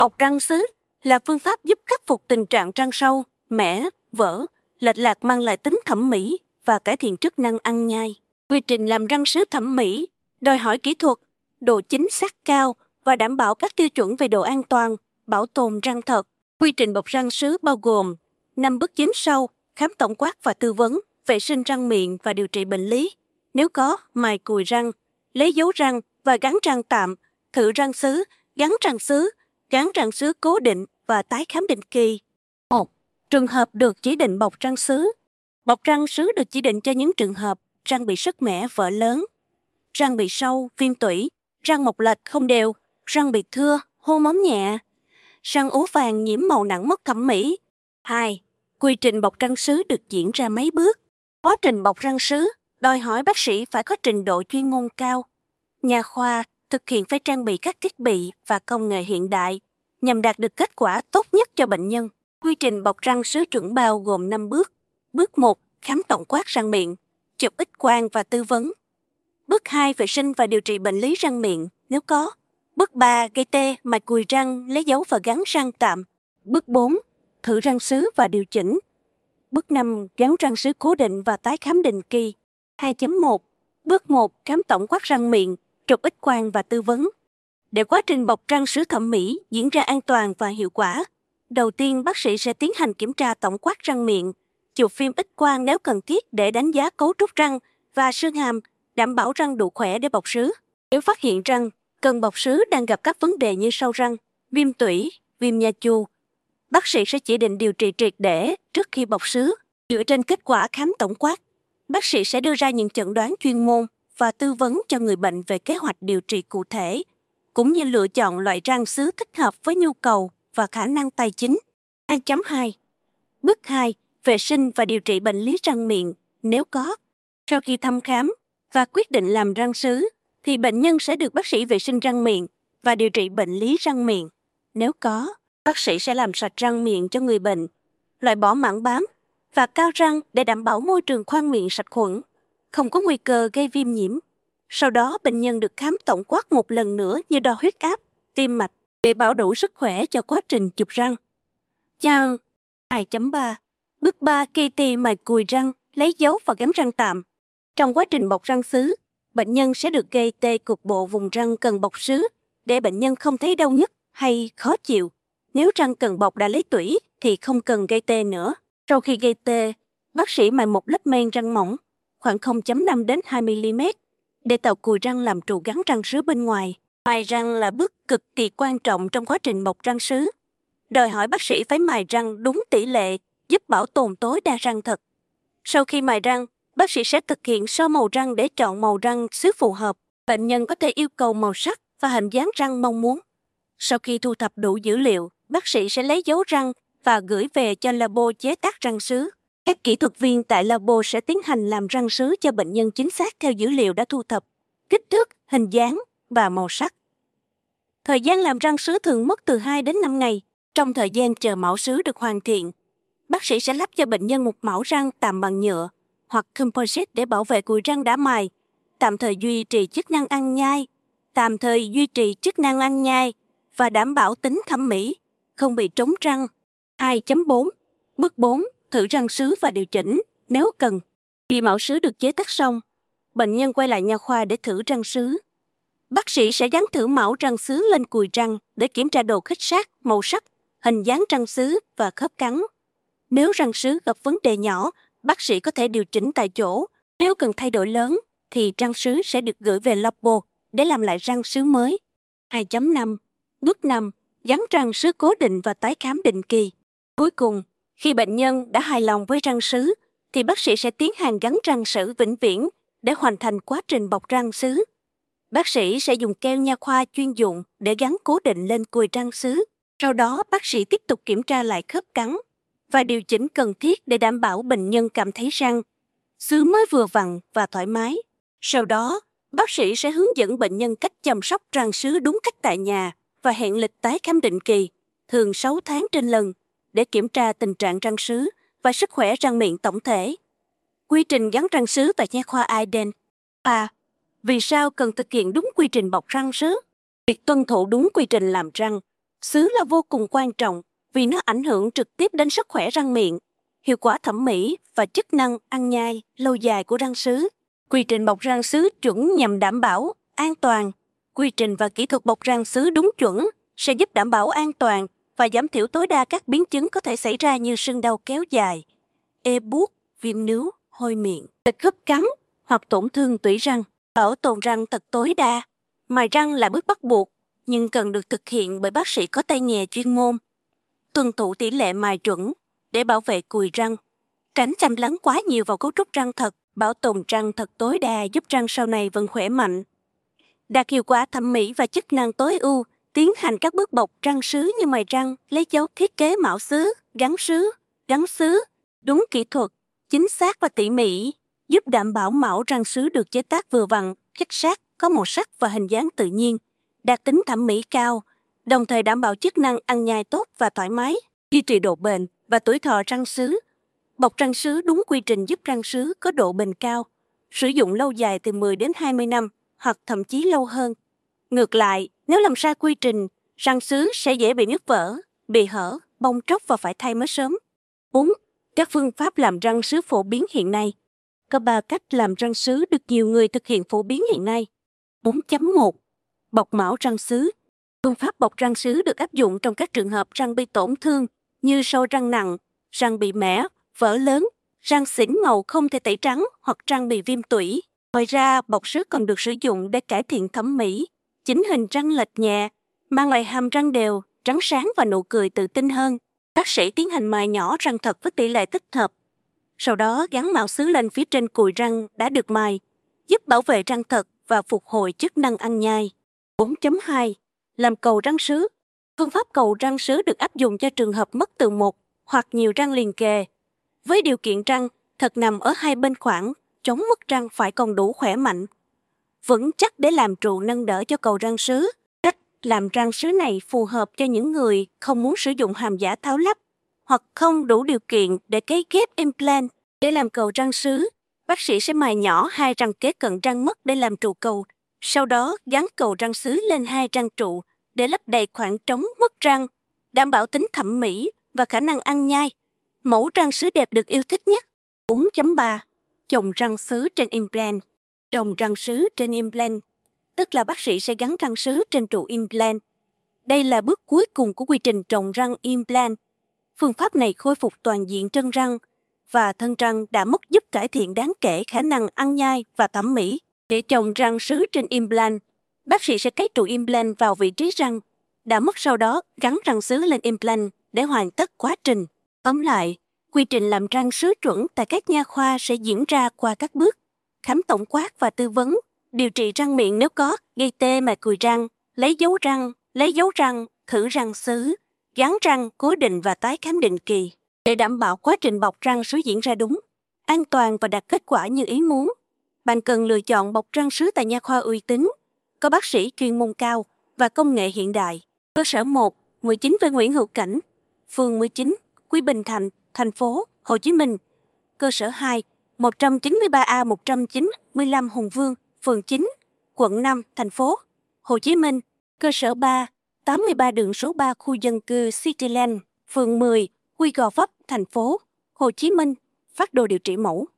Bọc răng sứ là phương pháp giúp khắc phục tình trạng răng sâu, mẻ, vỡ, lệch lạc mang lại tính thẩm mỹ và cải thiện chức năng ăn nhai. Quy trình làm răng sứ thẩm mỹ đòi hỏi kỹ thuật, độ chính xác cao và đảm bảo các tiêu chuẩn về độ an toàn, bảo tồn răng thật. Quy trình bọc răng sứ bao gồm 5 bước chính sau: khám tổng quát và tư vấn, vệ sinh răng miệng và điều trị bệnh lý. Nếu có, mài cùi răng, lấy dấu răng và gắn răng tạm, thử răng sứ, gắn răng sứ cố định và tái khám định kỳ. 1. Trường hợp được chỉ định bọc răng sứ. Bọc răng sứ được chỉ định cho những trường hợp răng bị sứt mẻ vỡ lớn, răng bị sâu, viêm tủy, răng mọc lệch không đều, răng bị thưa, hô móng nhẹ, răng ố vàng nhiễm màu nặng mất thẩm mỹ. 2. Quy trình bọc răng sứ được diễn ra mấy bước. Quá trình bọc răng sứ đòi hỏi bác sĩ phải có trình độ chuyên môn cao. Nha khoa thực hiện phải trang bị các thiết bị và công nghệ hiện đại nhằm đạt được kết quả tốt nhất cho bệnh nhân. Quy trình bọc răng sứ chuẩn bao gồm 5 bước. Bước 1. Khám tổng quát răng miệng, chụp X-quang và tư vấn. Bước 2. Vệ sinh và điều trị bệnh lý răng miệng nếu có. Bước 3. Gây tê, mài cùi răng, lấy dấu và gắn răng tạm. Bước 4. Thử răng sứ và điều chỉnh. Bước 5. Gắn răng sứ cố định và tái khám định kỳ. 2.1. Bước 1. Khám tổng quát răng miệng, chụp X-quang và tư vấn. Để quá trình bọc răng sứ thẩm mỹ diễn ra an toàn và hiệu quả, đầu tiên bác sĩ sẽ tiến hành kiểm tra tổng quát răng miệng, chụp phim X-quang nếu cần thiết để đánh giá cấu trúc răng và xương hàm, đảm bảo răng đủ khỏe để bọc sứ. Nếu phát hiện răng cần bọc sứ đang gặp các vấn đề như sâu răng, viêm tủy, viêm nha chu, bác sĩ sẽ chỉ định điều trị triệt để trước khi bọc sứ. Dựa trên kết quả khám tổng quát, bác sĩ sẽ đưa ra những chẩn đoán chuyên môn và tư vấn cho người bệnh về kế hoạch điều trị cụ thể, cũng như lựa chọn loại răng sứ thích hợp với nhu cầu và khả năng tài chính. 2.2. Bước 2. Vệ sinh và điều trị bệnh lý răng miệng nếu có. Sau khi thăm khám và quyết định làm răng sứ, thì bệnh nhân sẽ được bác sĩ vệ sinh răng miệng và điều trị bệnh lý răng miệng. Nếu có, bác sĩ sẽ làm sạch răng miệng cho người bệnh, loại bỏ mảng bám và cao răng để đảm bảo môi trường khoang miệng sạch khuẩn, không có nguy cơ gây viêm nhiễm. Sau đó, bệnh nhân được khám tổng quát một lần nữa như đo huyết áp, tim mạch để bảo đủ sức khỏe cho quá trình chụp răng. 2.3. Bước 3. Kê tê mài cùi răng, lấy dấu và gắn răng tạm. Trong quá trình bọc răng sứ, bệnh nhân sẽ được gây tê cục bộ vùng răng cần bọc sứ để bệnh nhân không thấy đau nhức hay khó chịu. Nếu răng cần bọc đã lấy tủy thì không cần gây tê nữa. Sau khi gây tê, bác sĩ mài một lớp men răng mỏng khoảng 0.5 đến 2 mm để tạo cùi răng làm trụ gắn răng sứ bên ngoài. Mài răng là bước cực kỳ quan trọng trong quá trình bọc răng sứ. Đòi hỏi bác sĩ phải mài răng đúng tỷ lệ, giúp bảo tồn tối đa răng thật. Sau khi mài răng, bác sĩ sẽ thực hiện so màu răng để chọn màu răng sứ phù hợp. Bệnh nhân có thể yêu cầu màu sắc và hình dáng răng mong muốn. Sau khi thu thập đủ dữ liệu, bác sĩ sẽ lấy dấu răng và gửi về cho labo chế tác răng sứ. Các kỹ thuật viên tại labo sẽ tiến hành làm răng sứ cho bệnh nhân chính xác theo dữ liệu đã thu thập, kích thước, hình dáng và màu sắc. Thời gian làm răng sứ thường mất từ 2 đến 5 ngày. Trong thời gian chờ mẫu sứ được hoàn thiện, bác sĩ sẽ lắp cho bệnh nhân một mẫu răng tạm bằng nhựa hoặc composite để bảo vệ cùi răng đã mài, tạm thời duy trì chức năng ăn nhai và đảm bảo tính thẩm mỹ, không bị trống răng. 2.4. Bước 4. Thử răng sứ và điều chỉnh nếu cần. Khi mẫu sứ được chế tác xong, bệnh nhân quay lại nha khoa để thử răng sứ. Bác sĩ sẽ dán thử mẫu răng sứ lên cùi răng để kiểm tra độ khít sát, màu sắc, hình dáng răng sứ và khớp cắn. Nếu răng sứ gặp vấn đề nhỏ, bác sĩ có thể điều chỉnh tại chỗ. Nếu cần thay đổi lớn, thì răng sứ sẽ được gửi về labo để làm lại răng sứ mới. 2.5. Bước 5. Gắn răng sứ cố định và tái khám định kỳ. Cuối cùng, khi bệnh nhân đã hài lòng với răng sứ, thì bác sĩ sẽ tiến hành gắn răng sứ vĩnh viễn để hoàn thành quá trình bọc răng sứ. Bác sĩ sẽ dùng keo nha khoa chuyên dụng để gắn cố định lên cùi răng sứ. Sau đó, bác sĩ tiếp tục kiểm tra lại khớp cắn và điều chỉnh cần thiết để đảm bảo bệnh nhân cảm thấy răng sứ mới vừa vặn và thoải mái. Sau đó, bác sĩ sẽ hướng dẫn bệnh nhân cách chăm sóc răng sứ đúng cách tại nhà và hẹn lịch tái khám định kỳ, thường 6 tháng trên lần, để kiểm tra tình trạng răng sứ và sức khỏe răng miệng tổng thể. Quy trình gắn răng sứ tại nha khoa Aiden. Vì sao cần thực hiện đúng quy trình bọc răng sứ? Việc tuân thủ đúng quy trình làm răng Sứ là vô cùng quan trọng vì nó ảnh hưởng trực tiếp đến sức khỏe răng miệng, hiệu quả thẩm mỹ và chức năng ăn nhai lâu dài của răng sứ. Quy trình bọc răng sứ chuẩn nhằm đảm bảo an toàn. Quy trình và kỹ thuật bọc răng sứ đúng chuẩn sẽ giúp đảm bảo an toàn và giảm thiểu tối đa các biến chứng có thể xảy ra như sưng đau kéo dài, ê buốt, viêm nướu, hôi miệng, tật khớp cắn hoặc tổn thương tủy răng. Bảo tồn răng thật tối đa. Mài răng là bước bắt buộc, nhưng cần được thực hiện bởi bác sĩ có tay nghề chuyên môn. Tuân thủ tỷ lệ mài chuẩn để bảo vệ cùi răng. Tránh chăm lắng quá nhiều vào cấu trúc răng thật. Bảo tồn răng thật tối đa giúp răng sau này vẫn khỏe mạnh. Đạt hiệu quả thẩm mỹ và chức năng tối ưu, tiến hành các bước bọc răng sứ như mài răng, lấy dấu thiết kế mạo sứ, gắn sứ, đúng kỹ thuật, chính xác và tỉ mỉ, giúp đảm bảo mão răng sứ được chế tác vừa vặn, chắc sát, có màu sắc và hình dáng tự nhiên, đạt tính thẩm mỹ cao, đồng thời đảm bảo chức năng ăn nhai tốt và thoải mái, duy trì độ bền và tuổi thọ răng sứ. Bọc răng sứ đúng quy trình giúp răng sứ có độ bền cao, sử dụng lâu dài từ 10 đến 20 năm hoặc thậm chí lâu hơn. Ngược lại, nếu làm sai quy trình, răng sứ sẽ dễ bị nứt vỡ, bị hở, bong tróc và phải thay mới sớm. 4. Các phương pháp làm răng sứ phổ biến hiện nay. Có 3 cách làm răng sứ được nhiều người thực hiện phổ biến hiện nay. 4.1. Bọc mão răng sứ. Phương pháp bọc răng sứ được áp dụng trong các trường hợp răng bị tổn thương như sâu răng nặng, răng bị mẻ, vỡ lớn, răng xỉn màu không thể tẩy trắng hoặc răng bị viêm tủy. Ngoài ra, bọc sứ còn được sử dụng để cải thiện thẩm mỹ, chỉnh hình răng lệch nhẹ, mang lại hàm răng đều, trắng sáng và nụ cười tự tin hơn. Bác sĩ tiến hành mài nhỏ răng thật với tỷ lệ thích hợp. Sau đó gắn mạo sứ lên phía trên cùi răng đã được mài, giúp bảo vệ răng thật và phục hồi chức năng ăn nhai. 4.2. Làm cầu răng sứ. Phương pháp cầu răng sứ được áp dụng cho trường hợp mất từ một hoặc nhiều răng liền kề. Với điều kiện răng thật nằm ở hai bên khoảng, chống mất răng phải còn đủ khỏe mạnh, vững chắc để làm trụ nâng đỡ cho cầu răng sứ. Cách làm răng sứ này phù hợp cho những người không muốn sử dụng hàm giả tháo lắp hoặc không đủ điều kiện để cấy ghép implant. Để làm cầu răng sứ, bác sĩ sẽ mài nhỏ hai răng kế cận răng mất để làm trụ cầu. Sau đó gắn cầu răng sứ lên hai răng trụ để lấp đầy khoảng trống mất răng, đảm bảo tính thẩm mỹ và khả năng ăn nhai. Mẫu răng sứ đẹp được yêu thích nhất. 4.3. Chồng răng sứ trên implant. Chồng răng sứ trên implant, tức là bác sĩ sẽ gắn răng sứ trên trụ implant. Đây là bước cuối cùng của quy trình trồng răng implant. Phương pháp này khôi phục toàn diện chân răng và thân răng đã mất, giúp cải thiện đáng kể khả năng ăn nhai và thẩm mỹ. Để trồng răng sứ trên implant, bác sĩ sẽ cấy trụ implant vào vị trí răng đã mất, sau đó gắn răng sứ lên implant để hoàn tất quá trình. Tóm lại, quy trình làm răng sứ chuẩn tại các nha khoa sẽ diễn ra qua các bước: khám tổng quát và tư vấn, điều trị răng miệng nếu có, gây tê mài cùi răng, lấy dấu răng, thử răng sứ, gắn răng, cố định và tái khám định kỳ. Để đảm bảo quá trình bọc răng sứ diễn ra đúng, an toàn và đạt kết quả như ý muốn, bạn cần lựa chọn bọc răng sứ tại nha khoa uy tín, có bác sĩ chuyên môn cao và công nghệ hiện đại. Cơ sở 1, 19 V Nguyễn Hữu Cảnh, phường 19, Quy Bình Thạnh, thành phố Hồ Chí Minh. Cơ sở 2, 193A 195 Hùng Vương, phường 9, quận 5, thành phố Hồ Chí Minh. Cơ sở 3, 83 đường số 3 khu dân cư Cityland, phường 10, Quy Gò Vấp, thành phố Hồ Chí Minh. Phác đồ điều trị mẫu.